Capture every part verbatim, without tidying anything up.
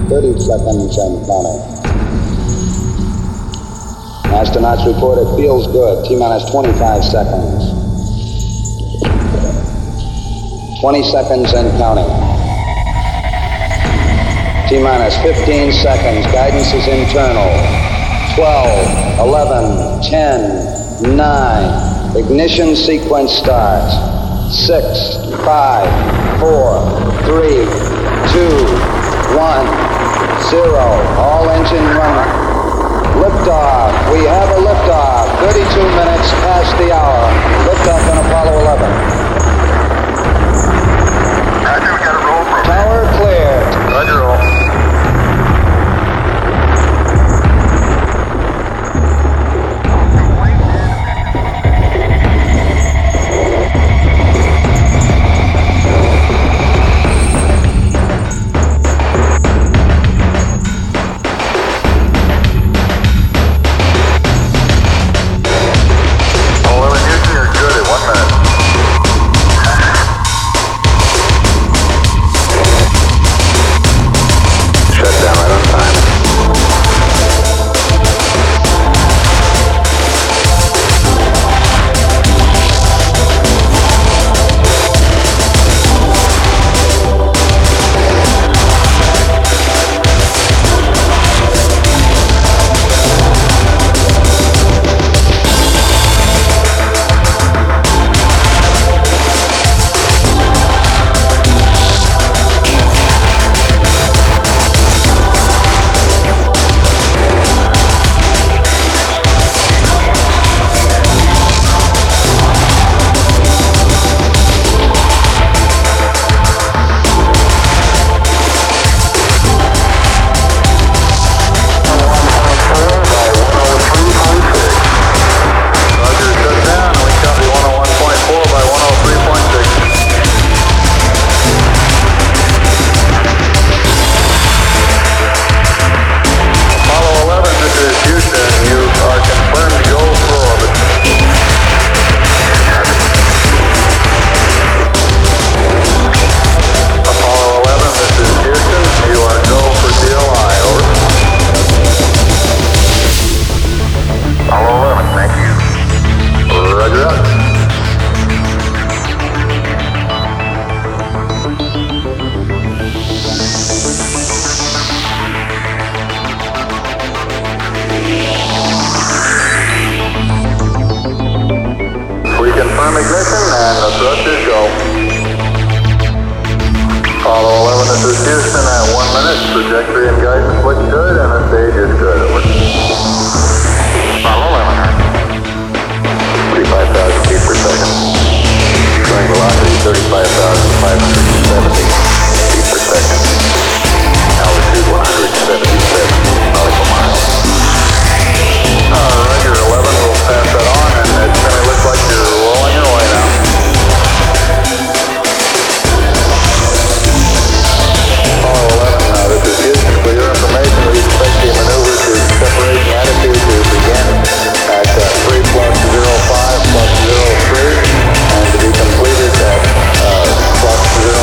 thirty seconds and counting. Astronauts report it feels good. T-minus twenty-five seconds. twenty seconds and counting. T-minus fifteen seconds. Guidance is internal. twelve, eleven, ten, nine. Ignition sequence starts. six, five, four, three, two, one, zero. All engine running. Liftoff. We have a liftoff. thirty-two minutes past the hour. Liftoff on Apollo eleven. Roger, we got a roll program. Tower clear. Roger, roll. Confirm ignition and the thrusters go. Apollo eleven, this is Houston at one minute. Trajectory and guidance look good and the stage is good. Over. Apollo eleven. thirty-five thousand feet per second. Current velocity thirty-five thousand five hundred seventy feet per second. Altitude one hundred seventy-seven nautical miles. Uh, Roger, eleven, we'll pass that on, and it's going to look like you're rolling your way now. Apollo eleven, uh, this is Houston. For your information, we expect the maneuver to separation attitude to begin at uh, three plus zero five plus zero three, and to be completed at uh, plus zero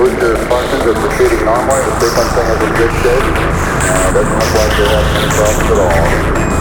booster functions are proceeding normally. The sequencing is in good shape. Uh, doesn't look like they're having any problems at all.